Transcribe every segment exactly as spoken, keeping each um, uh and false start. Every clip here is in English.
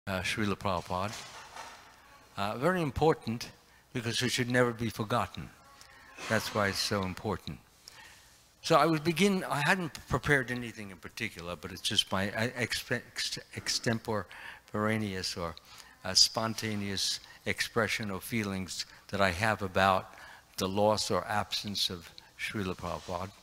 uh, Srila Prabhupada. Uh, very important because it should never be forgotten. That's why it's so important. So I would begin, I hadn't prepared anything in particular, but it's just my ex ex extemporaneous or uh, spontaneous expression of feelings that I have about the loss or absence of Srila Prabhupada.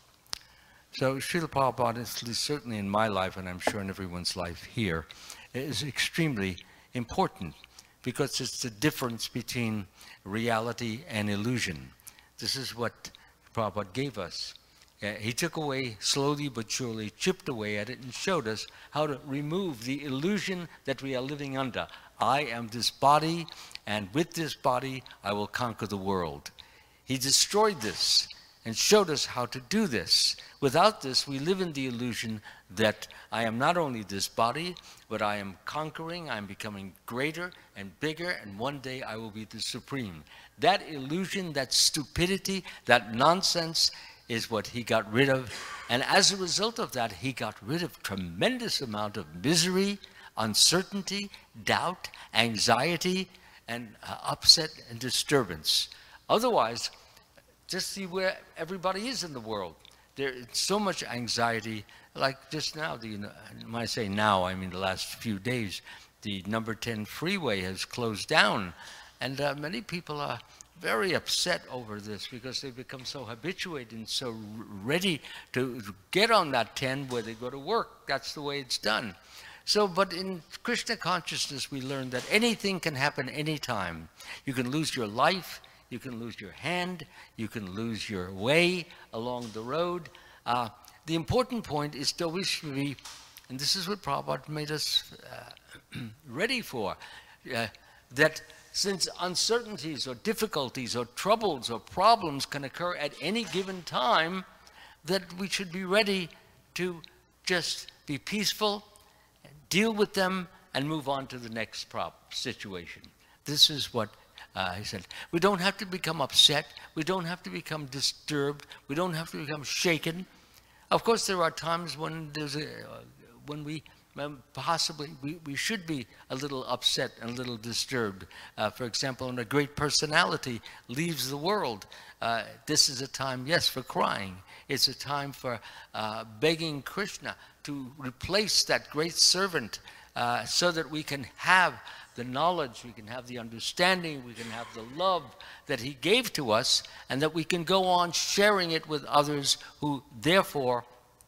So Srila Prabhupada, at least certainly in my life, and I'm sure in everyone's life here, is extremely important because it's the difference between reality and illusion. This is what Prabhupada gave us. Uh, he took away, slowly but surely, chipped away at it and showed us how to remove the illusion that we are living under. I am this body, and with this body, I will conquer the world. He destroyed this and showed us how to do this. Without this, we live in the illusion that I am not only this body, but I am conquering, I'm becoming greater and bigger, and one day I will be the supreme. That illusion, that stupidity, that nonsense is what he got rid of. And as a result of that, he got rid of tremendous amount of misery, uncertainty, doubt, anxiety, and uh, upset and disturbance. Otherwise, just see where everybody is in the world. There's so much anxiety, like just now, the, when I say now, I mean the last few days, the number ten freeway has closed down. And uh, many people are very upset over this because they've become so habituated and so ready to get on that ten where they go to work. That's the way it's done. So, but in Krishna consciousness, we learn that anything can happen anytime. You can lose your life, you can lose your hand, you can lose your way along the road. Uh, the important point is to always be, and this is what Prabhupada made us uh, ready for, uh, that since uncertainties or difficulties or troubles or problems can occur at any given time, that we should be ready to just be peaceful, deal with them, and move on to the next problem, situation. This is what uh, he said. We don't have to become upset. We don't have to become disturbed. We don't have to become shaken. Of course, there are times when there's a, uh, when we possibly we, we should be a little upset and a little disturbed. Uh, for example, when a great personality leaves the world, uh, this is a time, yes, for crying. It's a time for uh, begging Krishna to replace that great servant uh, so that we can have the knowledge, we can have the understanding, we can have the love that he gave to us, and that we can go on sharing it with others who therefore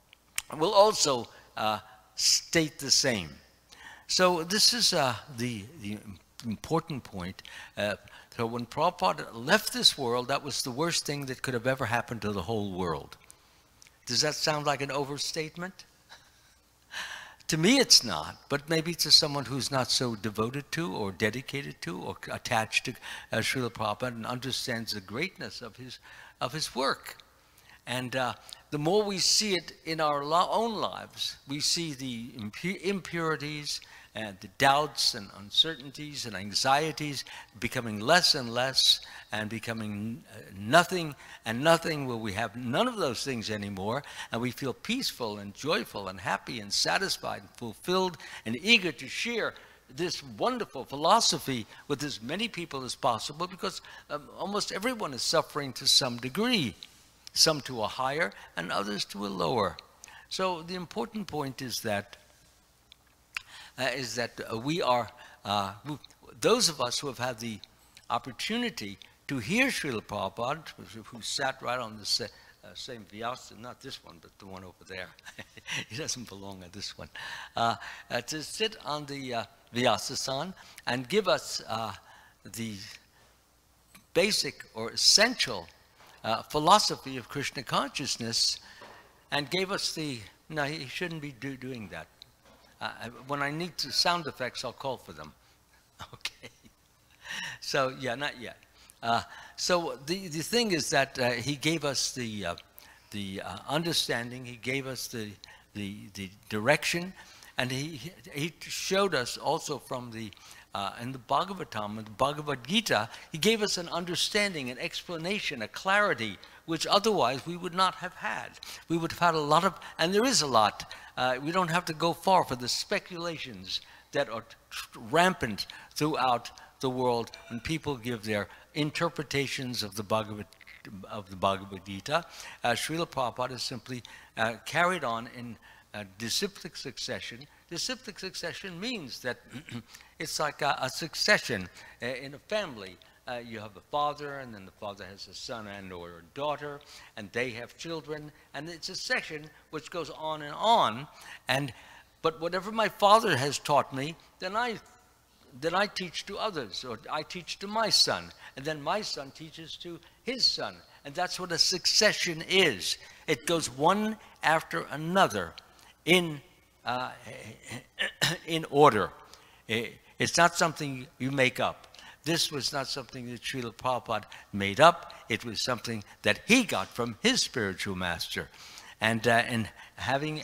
will also uh, state the same. So this is uh, the, the important point. Uh, so when Prabhupada left this world, that was the worst thing that could have ever happened to the whole world. Does that sound like an overstatement? To me, it's not, but maybe to someone who's not so devoted to or dedicated to or attached to uh, Srila Prabhupada and understands the greatness of his, of his work. And uh, the more we see it in our own lives, we see the impurities and the doubts and uncertainties and anxieties becoming less and less and becoming nothing and nothing, where we have none of those things anymore, and we feel peaceful and joyful and happy and satisfied and fulfilled and eager to share this wonderful philosophy with as many people as possible, because um, almost everyone is suffering to some degree. Some to a higher and others to a lower. So the important point is that uh, is that uh, we are, uh, those of us who have had the opportunity to hear Srila Prabhupada, who sat right on the sa uh, same Vyasa, not this one, but the one over there. He doesn't belong at this one. Uh, uh, to sit on the uh, Vyasa-san and give us uh, the basic or essential Uh, philosophy of Krishna consciousness, and gave us the, no, he shouldn't be do, doing that. Uh, when I need to sound effects, I'll call for them. Okay. So, yeah, not yet. Uh, so the, the thing is that uh, he gave us the, uh, the uh, understanding, he gave us the, the, the direction, and he, he showed us also from the Uh, in the Bhagavatam, in the Bhagavad Gita, he gave us an understanding, an explanation, a clarity, which otherwise we would not have had. We would have had a lot of, and there is a lot. Uh, we don't have to go far for the speculations that are rampant throughout the world when people give their interpretations of the Bhagavad, of the Bhagavad Gita. Uh, Srila Prabhupada has simply uh, carried on in uh, disciplic succession. Disciplic succession means that it's like a, a succession uh, in a family. Uh, you have a father, and then the father has a son and or a daughter, and they have children, and it's a succession which goes on and on. And but whatever my father has taught me, then I then I teach to others, or I teach to my son, and then my son teaches to his son, and that's what a succession is. It goes one after another in uh, in order. It's not something you make up. This was not something that Srila Prabhupada made up. It was something that he got from his spiritual master. And, uh, and having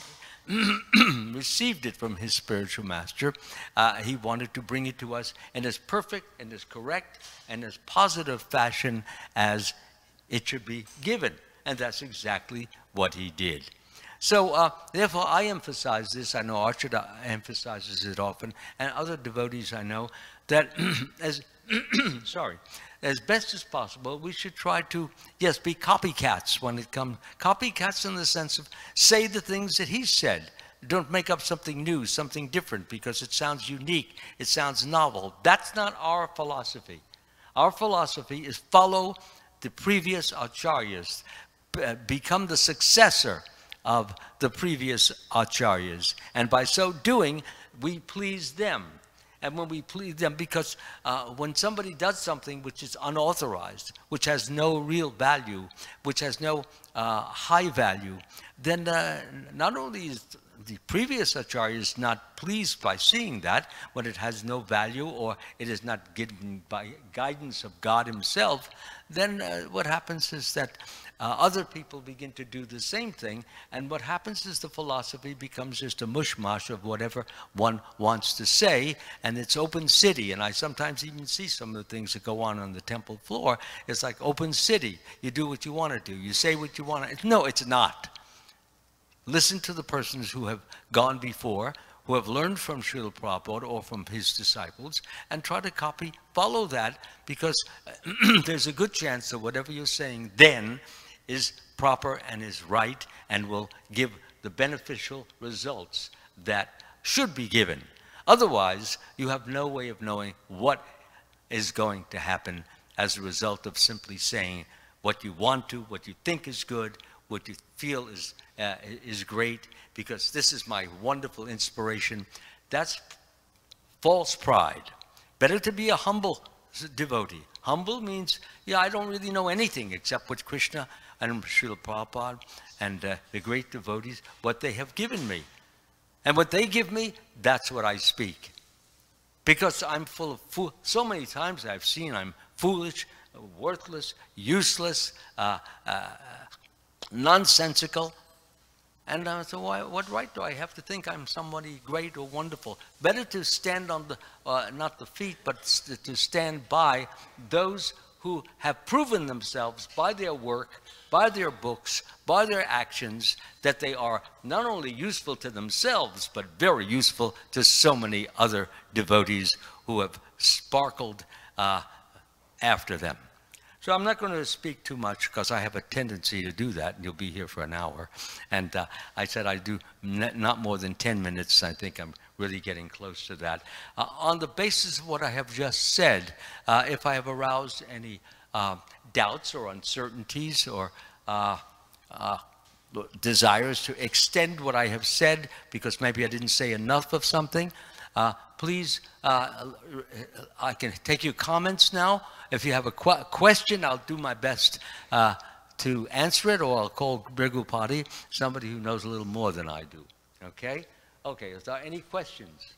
received it from his spiritual master, uh, he wanted to bring it to us in as perfect and as correct and as positive fashion as it should be given. And that's exactly what he did. So, uh, therefore, I emphasize this. I know Archita emphasizes it often, and other devotees I know, that as sorry, as best as possible, we should try to, yes, be copycats when it comes, copycats in the sense of say the things that he said. Don't make up something new, something different, because it sounds unique, it sounds novel. That's not our philosophy. Our philosophy is follow the previous acharyas, become the successor of the previous acharyas, and by so doing, we please them. And when we please them, because uh, when somebody does something which is unauthorized, which has no real value, which has no uh, high value, then uh, not only is the previous acharyas not pleased by seeing that, when it has no value or it is not given by guidance of God himself, then uh, what happens is that Uh, other people begin to do the same thing, and what happens is the philosophy becomes just a mushmash of whatever one wants to say, and it's open city. And I sometimes even see some of the things that go on on the temple floor. It's like open city. You do what you want to do. You say what you want to. No, it's not. Listen to the persons who have gone before, who have learned from Srila Prabhupada or from his disciples, and try to copy, follow that, because there's a good chance that whatever you're saying then is proper and is right and will give the beneficial results that should be given. Otherwise, you have no way of knowing what is going to happen as a result of simply saying what you want to, what you think is good, what you feel is, uh, is great, because this is my wonderful inspiration. That's false pride. Better to be a humble devotee. Humble means, yeah, I don't really know anything except what Krishna and Srila Prabhupada and uh, the great devotees, what they have given me. And what they give me, that's what I speak. Because I'm full of fool. So many times I've seen I'm foolish, worthless, useless, uh, uh, nonsensical. And uh, so why, what right do I have to think I'm somebody great or wonderful? Better to stand on the, uh, not the feet, but st to stand by those who have proven themselves by their work, by their books, by their actions, that they are not only useful to themselves, but very useful to so many other devotees who have sparkled uh, after them. So I'm not going to speak too much because I have a tendency to do that, and you'll be here for an hour. And uh, I said I do not more than ten minutes. I think I'm really getting close to that. Uh, on the basis of what I have just said, uh, if I have aroused any uh, doubts or uncertainties or uh, uh, desires to extend what I have said, because maybe I didn't say enough of something, uh, please, uh, I can take your comments now. If you have a qu question, I'll do my best uh, to answer it, or I'll call Brigupati, somebody who knows a little more than I do. Okay? Okay, is there any questions?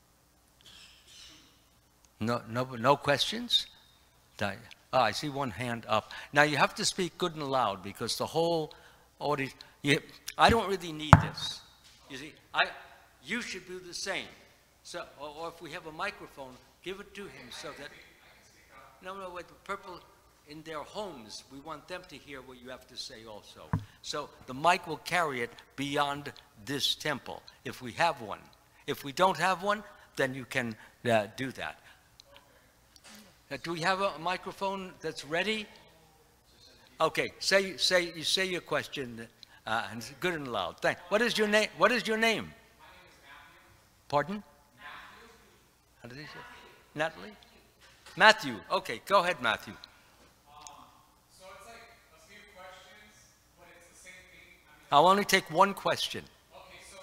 No, no, no questions? Oh, I see one hand up. Now you have to speak good and loud, because the whole audience, you, I don't really need this. You see, I, you should do the same. So, or, or if we have a microphone, give it to him so that, no, no, with the purple in their homes, we want them to hear what you have to say also. So the mic will carry it beyond this temple, if we have one. If we don't have one, then you can uh, do that. Uh, do we have a microphone that's ready? Okay, say say you say your question, uh, and it's good and loud. Thank. What is your name? What is your name? My name is Matthew. Pardon? Matthew. How did he say? Natalie. Matthew. Okay, go ahead, Matthew. Um, so it's like a few questions, but it's the same thing. I mean, I'll only take one question. okay, so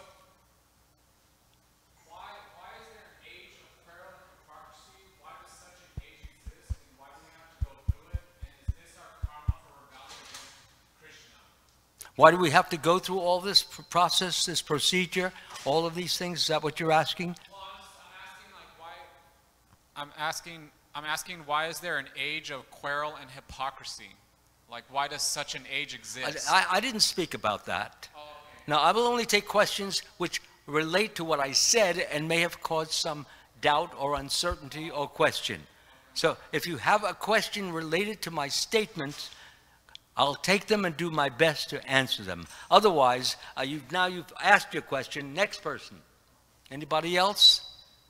why why is there an age of peril and hypocrisy? Why does such an age exist, and why do we have to go through it? And is this our karma for rebelling against Krishna? Why do we have to go through all this pr- process, this procedure, all of these things? Is that what you're asking? Well, I'm, just, I'm asking like why. I'm asking. I'm asking why is there an age of quarrel and hypocrisy? Like why does such an age exist? I, I, I didn't speak about that. Oh, okay. Now, I will only take questions which relate to what I said and may have caused some doubt or uncertainty or question. So if you have a question related to my statements, I'll take them and do my best to answer them. Otherwise, uh, you've, now you've asked your question. Next person. Anybody else?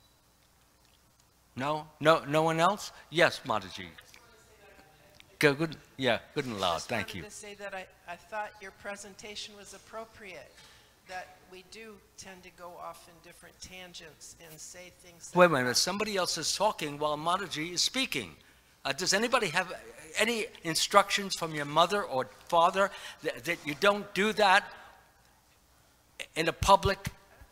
No? No, no one else? Yes, Mataji. Go good. Yeah, good and loud. Just Thank wanted you. to say that I, I thought your presentation was appropriate, that we do tend to go off in different tangents and say things. that Wait a are minute. not- Somebody else is talking while Mataji is speaking. Uh, does anybody have any instructions from your mother or father that, that you don't do that in a public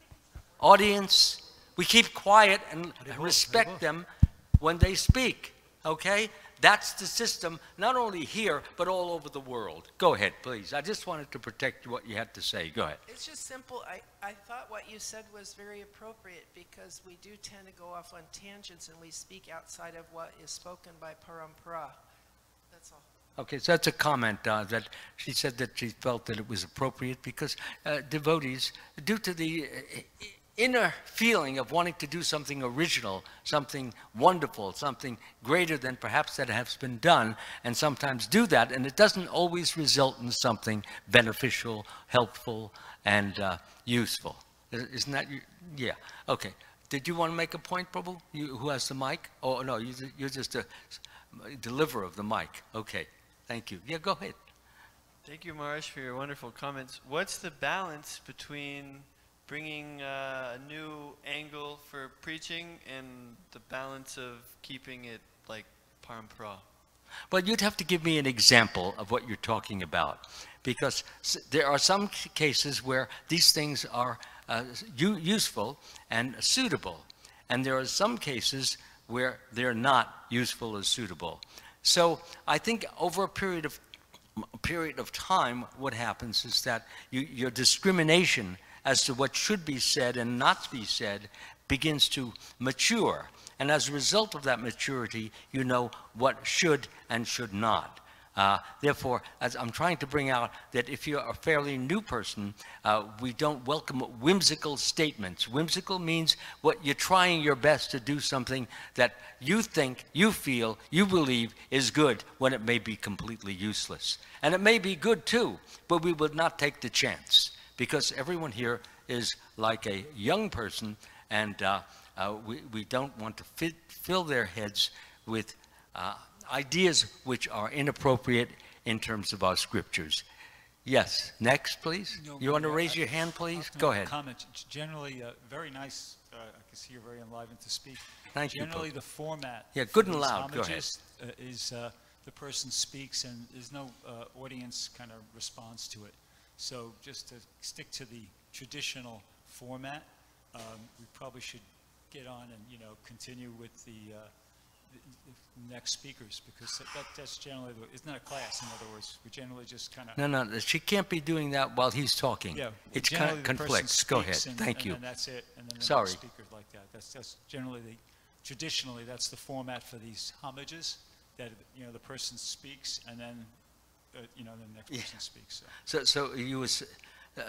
audience? We keep quiet and respect them when they speak, okay? That's the system, not only here, but all over the world. Go ahead, please. I just wanted to protect what you had to say. Go ahead. It's just simple. I, I thought what you said was very appropriate because we do tend to go off on tangents and we speak outside of what is spoken by parampara. That's all. Okay, so that's a comment uh, that she said that she felt that it was appropriate because uh, devotees, due to the uh, inner feeling of wanting to do something original, something wonderful, something greater than perhaps that has been done, and sometimes do that, and it doesn't always result in something beneficial, helpful, and uh, useful. Isn't that, you? Yeah, okay. Did you want to make a point, Prabhu? You, who has the mic? Oh, no, you, you're just a deliverer of the mic. Okay, thank you. Yeah, go ahead. Thank you, Maharaj, for your wonderful comments. What's the balance between bringing uh, a new angle for preaching and the balance of keeping it like parampara? Well, you'd have to give me an example of what you're talking about, because s- there are some c- cases where these things are uh, u- useful and suitable, and there are some cases where they're not useful or suitable. So I think over a period of a period of time, what happens is that you, your discrimination as to what should be said and not be said begins to mature. And as a result of that maturity, you know what should and should not. Uh, therefore, as I'm trying to bring out that if you're a fairly new person, uh, we don't welcome whimsical statements. Whimsical means what you're trying your best to do something that you think, you feel, you believe is good when it may be completely useless. And it may be good too, but we would not take the chance, because everyone here is like a young person, and uh, uh, we, we don't want to fit, fill their heads with uh, ideas which are inappropriate in terms of our scriptures. Yes, next, please. No, You want to yeah, raise I- your hand, please? I'll Go make a ahead. Comment. G- Generally, uh, very nice. Uh, I can see you're very enlivened to speak. Thank you, Generally, Pope. the format Yeah, for good and these loud. Go ahead. homages, uh, is uh, the person speaks and there's no uh, audience kind of response to it. So just to stick to the traditional format, um, we probably should get on and, you know, continue with the, uh, the, the next speakers, because that, that, that's generally, the, it's not a class, in other words. We generally just kind of... No, no, she can't be doing that while he's talking. Yeah, It generally the person conflicts. Go ahead. speaks and- Thank and you. then that's it, and then the Sorry. next speaker like that. That's, that's generally the, traditionally, that's the format for these homages, that, you know, the person speaks and then, uh, you know, the next Yeah. person speaks. So, So. so you was uh,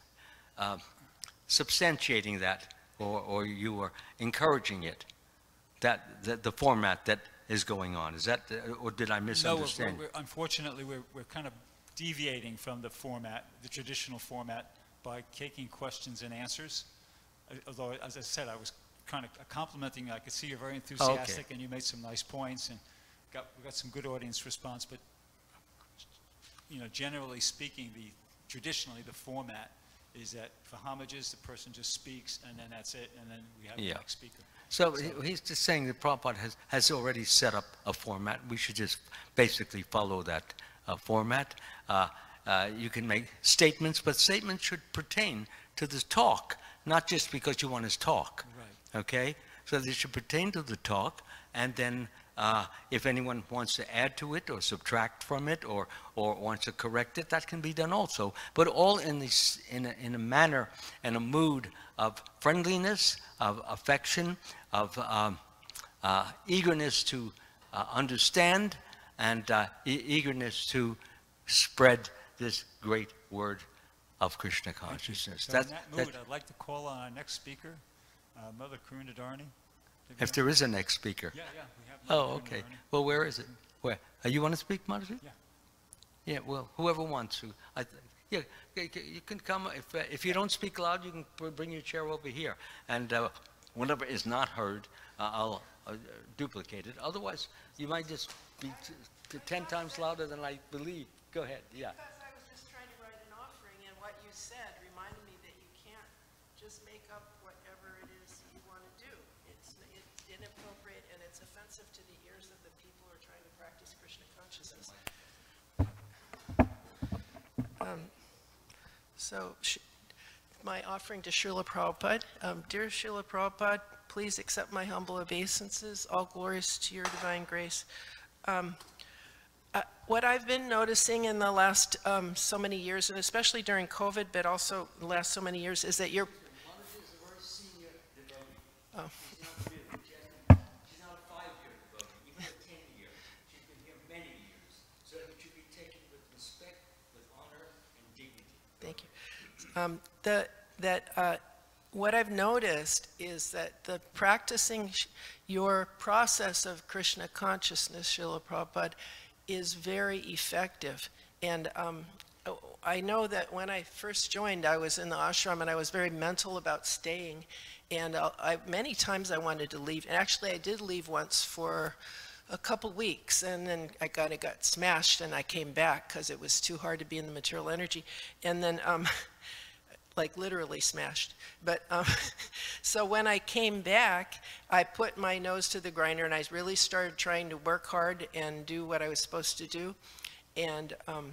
uh, substantiating that, or, or you were encouraging it, that, that the format that is going on. Is that, or did I No, we're- misunderstand? we're, unfortunately, we're, we're kind of deviating from the format, the traditional format, by taking questions and answers. Uh, Although, as I said, I was kind of complimenting. I could see you're very enthusiastic, and you made some nice points, and got we got some good audience response. But you know, generally speaking, the traditionally the format is that for homages, the person just speaks, and then that's it, and then we have Yeah. the next speaker. So he- he's just saying that Prabhupada has, has already set up a format. We should just basically follow that uh, format. Uh, uh, you can make statements, but statements should pertain to the talk, not just because you want his talk. Right. Okay? So they should pertain to the talk, and then uh, if anyone wants to add to it or subtract from it or, or wants to correct it, that can be done also. But all in, this, in, a, in a manner and a mood of friendliness, of affection, of um, uh, eagerness to uh, understand, and uh, e- eagerness to spread this great word of Krishna consciousness. So That- in that that- mood, I'd like to call on our next speaker, uh, Mother Karuna Dharani. if there is a next speaker. Yeah, yeah, we have. Oh, Mother Karuna okay. Dharani. Well, where is it? Where? Uh, you want to speak, Mataji? Yeah. Yeah, well, whoever wants to. I th- yeah, y- y- you can come. If, uh, if you don't speak loud, you can br- bring your chair over here. And uh, whatever is not heard, uh, I'll uh, duplicate it. Otherwise, you might just be t- t- ten times louder than I believe. Go ahead, yeah. Because I was just trying to write an offering, and what you said reminded me that you can't just make up whatever it is you want to do. It's, it's inappropriate, and it's offensive to the ears of the people who are trying to practice Krishna consciousness. Um, So, sh- my offering to Srila Prabhupada. Um, Dear Srila Prabhupada, please accept my humble obeisances. All glories to your divine grace. Um, Uh, What I've been noticing in the last um, so many years, and especially during COVID, but also the last so many years, is that you're, oh, She's not a five-year devotee, even a ten-year. She's been here many years. So it should be taken with respect, with honor, and dignity. thank you. Um, The, that, uh, what I've noticed is that the practicing sh- your process of Krishna consciousness, Srila Prabhupada, is very effective. And um, oh, I know that when I first joined, I was in the ashram and I was very mental about staying. And uh, I, many times I wanted to leave. And actually, I did leave once for a couple weeks, and then I kind of got smashed, and I came back because it was too hard to be in the material energy. And then, um, like literally smashed. But um, so when I came back, I put my nose to the grinder, and I really started trying to work hard and do what I was supposed to do. And um,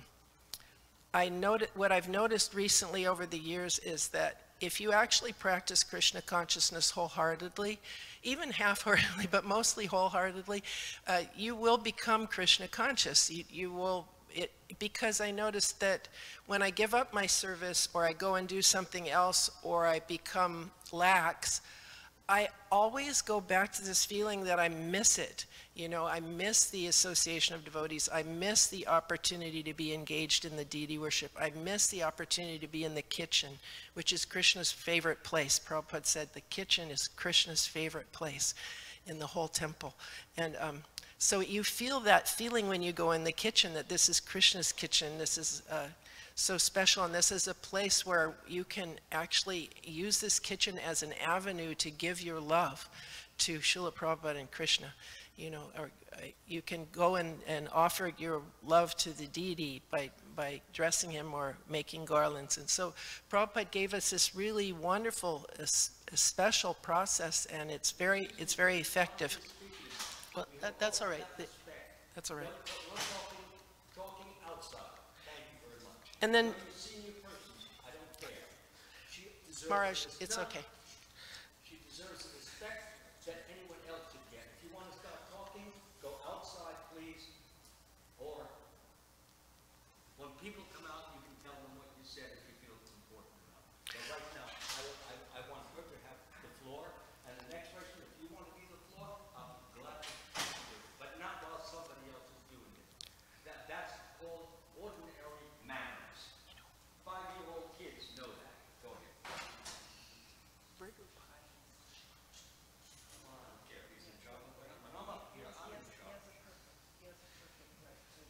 I noted, what I've noticed recently over the years is that if you actually practice Krishna consciousness wholeheartedly, even half-heartedly, but mostly wholeheartedly, uh, you will become Krishna conscious. You, you will, it, because I noticed that when I give up my service, or I go and do something else, or I become lax, I always go back to this feeling that I miss it. You know, I miss the association of devotees. I miss the opportunity to be engaged in the deity worship. I miss the opportunity to be in the kitchen, which is Krishna's favorite place. Prabhupada said the kitchen is Krishna's favorite place in the whole temple. And um, so you feel that feeling when you go in the kitchen, that this is Krishna's kitchen. This is uh, so special, and this is a place where you can actually use this kitchen as an avenue to give your love to Srila Prabhupada and Krishna. You know, or uh, you can go and, and offer your love to the deity by, by dressing him or making garlands. And so Prabhupada gave us this really wonderful, uh, special process, and it's very, it's very effective. Well, that, that's all right. That's all right. Talking outside. Thank you very much. And then, Senior persons, I don't care. She deserves Maharaj, the it's respect- okay. She deserves the respect that anyone else should get. If you want to start talking, go outside, please. Or when people come out, you can tell them what you said if you feel it's important enough. But right now, I, I, I want her to have the floor. And the next person, if you want to be the floor, I'll be glad to do it. But not while somebody else is doing it. That, that's called ordinary manners. Five-year-old kids know that. Go ahead. Come on, I don't care if he's in trouble, but I'm, when I'm up here, I'm in trouble.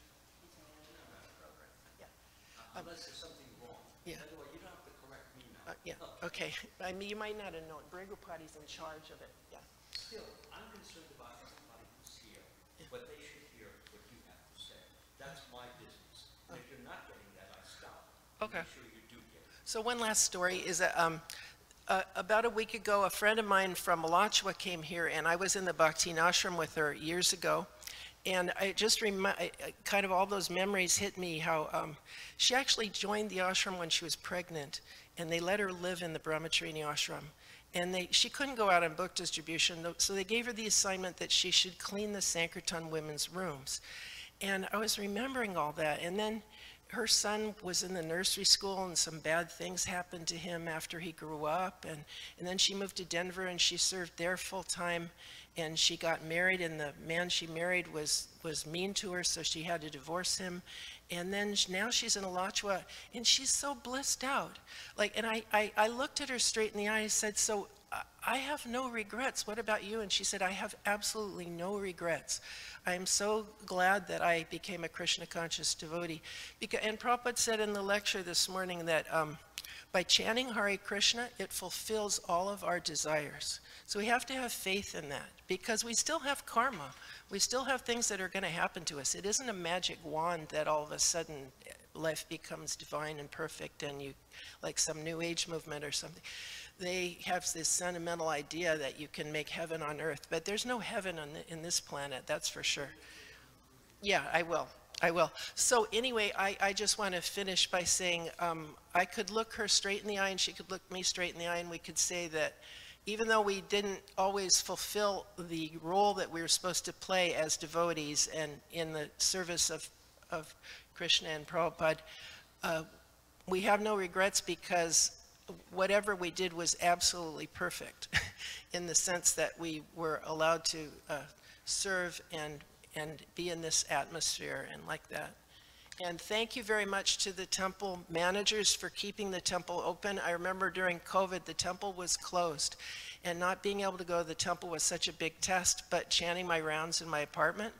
Unless there's something wrong. Yeah. By the way, you don't have to correct me now. Uh, yeah, okay. I mean, you might not have known, Brigupati's in charge of it, yeah. Still, I'm concerned about everybody who's here, but they should hear what you have to say. That's my business. And if you're not getting that, I stop. And Okay. make sure you do get it. So one last story is that um, uh, about a week ago, a friend of mine from Alachua came here, and I was in the Bhakti ashram with her years ago. And I just remi- I- I- kind of all those memories hit me how um, she actually joined the ashram when she was pregnant, and they let her live in the Brahmacharini ashram. And they, she couldn't go out on book distribution, though- so they gave her the assignment that she should clean the Sankirtan women's rooms. And I was remembering all that, and then her son was in the nursery school and some bad things happened to him after he grew up, and, and then she moved to Denver and she served there full time, and she got married, and the man she married was was mean to her, so she had to divorce him. And then sh- now she's in Alachua and she's so blissed out. Like, and I, I, I looked at her straight in the eye and said, so I- I have no regrets. What about you? And she said, I have absolutely no regrets. I am so glad that I became a Krishna conscious devotee. Because, and Prabhupada said in the lecture this morning that um, by chanting Hare Krishna, it fulfills all of our desires. So we have to have faith in that, because we still have karma. We still have things that are going to happen to us. It isn't a magic wand that all of a sudden life becomes divine and perfect and you, like some new age movement or something. They have this sentimental idea that you can make heaven on earth, but there's no heaven on the, in this planet, that's for sure. Yeah, I will. I will. So anyway, I, I just want to finish by saying um, I could look her straight in the eye and she could look me straight in the eye, and we could say that even though we didn't always fulfill the role that we were supposed to play as devotees and in the service of, of Krishna and Prabhupada, uh, we have no regrets, because whatever we did was absolutely perfect in the sense that we were allowed to uh, serve and and be in this atmosphere and like that. And thank you very much to the temple managers for keeping the temple open. I remember during COVID, the temple was closed, and not being able to go to the temple was such a big test, but chanting my rounds in my apartment,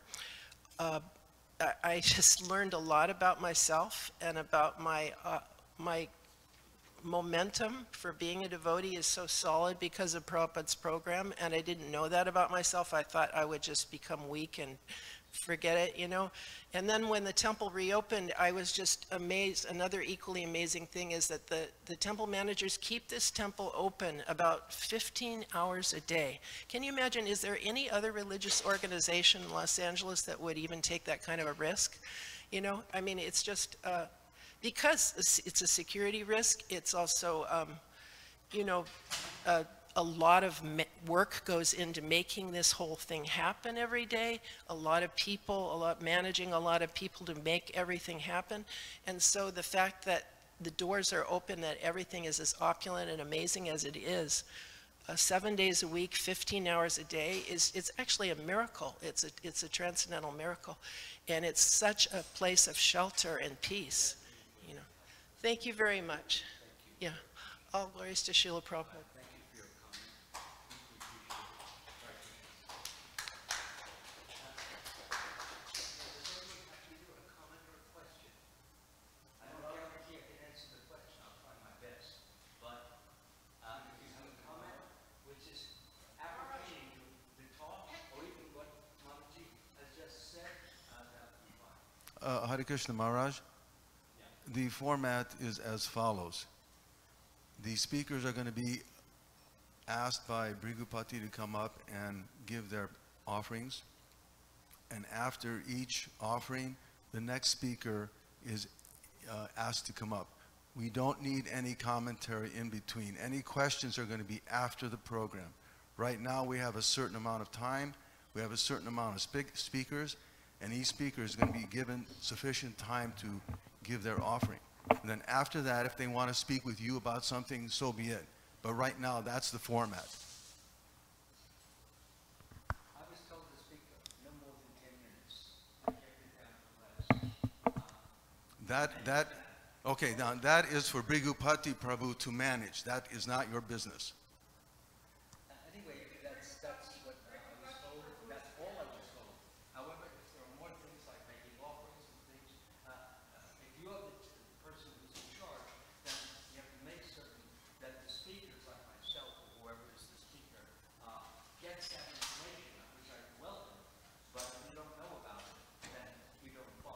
uh, I, I just learned a lot about myself and about my, uh, my momentum for being a devotee is so solid because of Prabhupada's program, and I didn't know that about myself. I thought I would just become weak and forget it, you know. And then when the temple reopened, I was just amazed. Another equally amazing thing is that the, the temple managers keep this temple open about fifteen hours a day. Can you imagine, is there any other religious organization in Los Angeles that would even take that kind of a risk? You know, I mean, it's just, uh, because it's a security risk, it's also, um, you know, uh, a lot of work goes into making this whole thing happen every day. A lot of people, a lot managing a lot of people to make everything happen. And so the fact that the doors are open, that everything is as opulent and amazing as it is, uh, seven days a week, fifteen hours a day, is it's actually a miracle. It's a, it's a transcendental miracle. And it's such a place of shelter and peace. You know, thank you very much. Yeah, all glories to Srila Prabhupada. Uh, Hare Krishna Maharaj, the format is as follows. The speakers are going to be asked by Brigupati to come up and give their offerings. And after each offering, the next speaker is uh, asked to come up. We don't need any commentary in between. Any questions are going to be after the program. Right now we have a certain amount of time. We have a certain amount of spe speakers. And each speaker is going to be given sufficient time to give their offering. And then after that, if they want to speak with you about something, so be it. But right now, that's the format. I was told to speak no more than ten minutes. I kept it down to less. That, that, okay, now that is for Brigupati Prabhu to manage. That is not your business.